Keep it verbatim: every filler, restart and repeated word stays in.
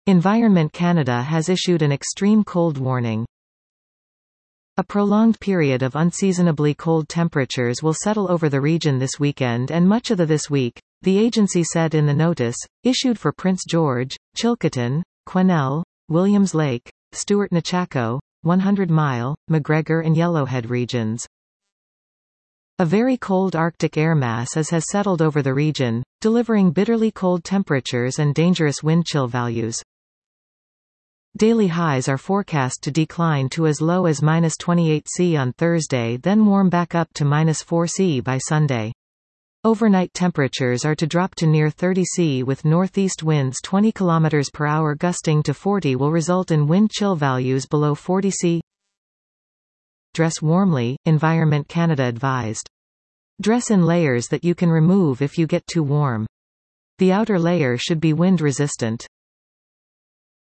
Environment Canada has issued an extreme cold warning. A prolonged period of unseasonably cold temperatures will settle over the region this weekend and much of the this week, the agency said in the notice, issued for Prince George, Chilcotin, Quesnel, Williams Lake, Stewart-Nechako, hundred mile, McGregor and Yellowhead regions. A very cold Arctic air mass is has settled over the region, delivering bitterly cold temperatures and dangerous wind chill values. Daily highs are forecast to decline to as low as minus twenty-eight Celsius on Thursday, then warm back up to minus four Celsius by Sunday. Overnight temperatures are to drop to near thirty Celsius with northeast winds twenty kilometers per hour gusting to forty will result in wind chill values below forty Celsius. Dress warmly, Environment Canada advised. Dress in layers that you can remove if you get too warm. The outer layer should be wind resistant.